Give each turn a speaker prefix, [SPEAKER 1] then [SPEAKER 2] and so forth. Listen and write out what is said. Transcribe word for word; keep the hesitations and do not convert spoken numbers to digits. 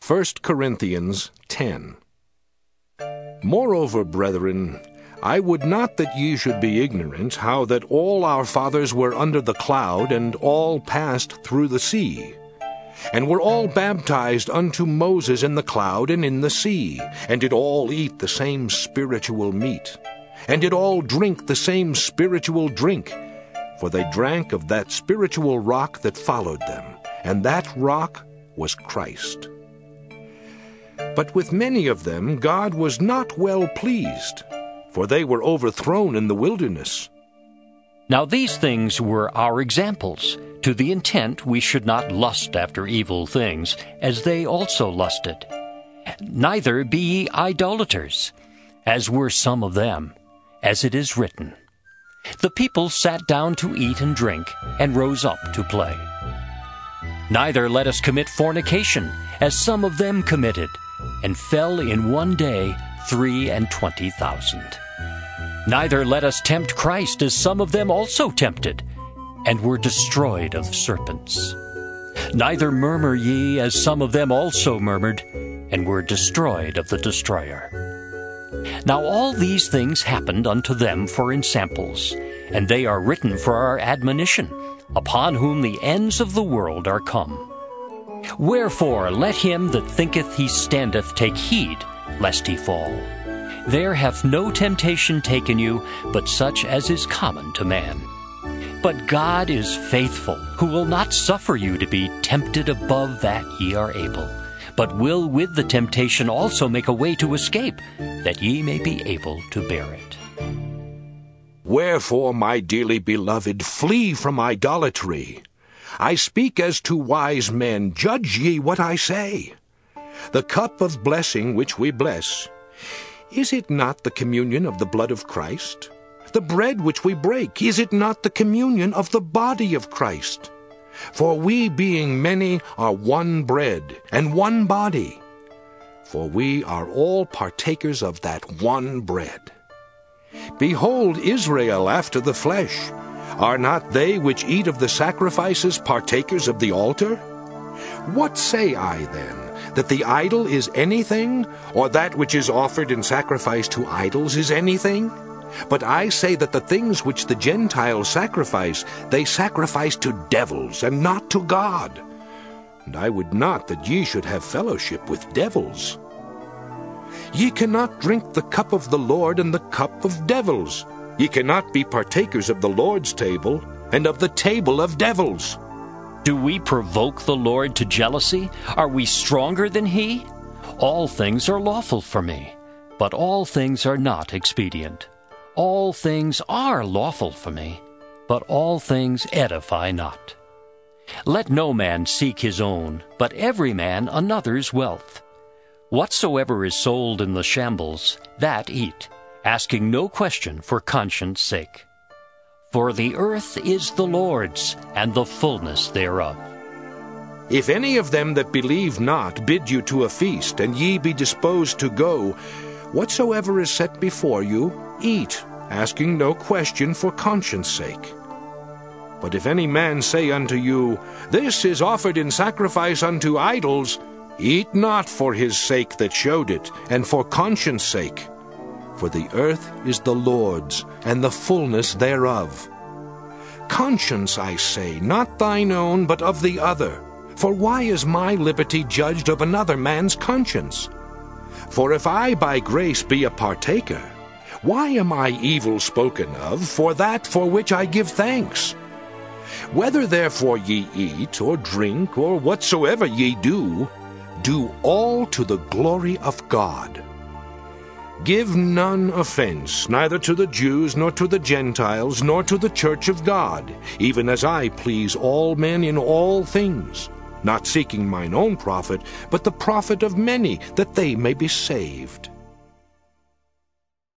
[SPEAKER 1] First Corinthians ten. Moreover, brethren, I would not that ye should be ignorant how that all our fathers were under the cloud, and all passed through the sea, and were all baptized unto Moses in the cloud and in the sea, and did all eat the same spiritual meat, and did all drink the same spiritual drink, for they drank of that spiritual rock that followed them, and that rock was Christ. But with many of them God was not well pleased, for they were overthrown in the wilderness.
[SPEAKER 2] Now these things were our examples, to the intent we should not lust after evil things, as they also lusted. Neither be ye idolaters, as were some of them, as it is written, The people sat down to eat and drink, and rose up to play. Neither let us commit fornication, as some of them committed, and fell in one day three and twenty thousand. Neither let us tempt Christ, as some of them also tempted, and were destroyed of serpents. Neither murmur ye, as some of them also murmured, and were destroyed of the destroyer. Now all these things happened unto them for ensamples, and they are written for our admonition, upon whom the ends of the world are come. Wherefore let him that thinketh he standeth take heed, lest he fall. There hath no temptation taken you, but such as is common to man. But God is faithful, who will not suffer you to be tempted above that ye are able, but will with the temptation also make a way to escape, that ye may be able to bear it.
[SPEAKER 1] Wherefore, my dearly beloved, flee from idolatry. I speak as to wise men, judge ye what I say. The cup of blessing which we bless, is it not the communion of the blood of Christ? The bread which we break, is it not the communion of the body of Christ? For we, being many, are one bread and one body. For we are all partakers of that one bread. Behold Israel after the flesh. Are not they which eat of the sacrifices partakers of the altar? What say I then? That the idol is anything, or that which is offered in sacrifice to idols is anything? But I say that the things which the Gentiles sacrifice, they sacrifice to devils, and not to God. And I would not that ye should have fellowship with devils. Ye cannot drink the cup of the Lord and the cup of devils. Ye cannot be partakers of the Lord's table, and of the table of devils.
[SPEAKER 2] Do we provoke the Lord to jealousy? Are we stronger than he? All things are lawful for me, but all things are not expedient. All things are lawful for me, but all things edify not. Let no man seek his own, but every man another's wealth. Whatsoever is sold in the shambles, that eat, asking no question for conscience sake. For the earth is the Lord's, and the fullness thereof.
[SPEAKER 1] If any of them that believe not bid you to a feast, and ye be disposed to go, whatsoever is set before you, eat, asking no question for conscience sake. But if any man say unto you, This is offered in sacrifice unto idols, eat not for his sake that showed it, and for conscience sake. For the earth is the Lord's, and the fullness thereof. Conscience, I say, not thine own, but of the other. For why is my liberty judged of another man's conscience? For if I by grace be a partaker, why am I evil spoken of for that for which I give thanks? Whether therefore ye eat, or drink, or whatsoever ye do, do all to the glory of God. Give none offense, neither to the Jews, nor to the Gentiles, nor to the church of God, even as I please all men in all things, not seeking mine own profit, but the profit of many, that they may be saved.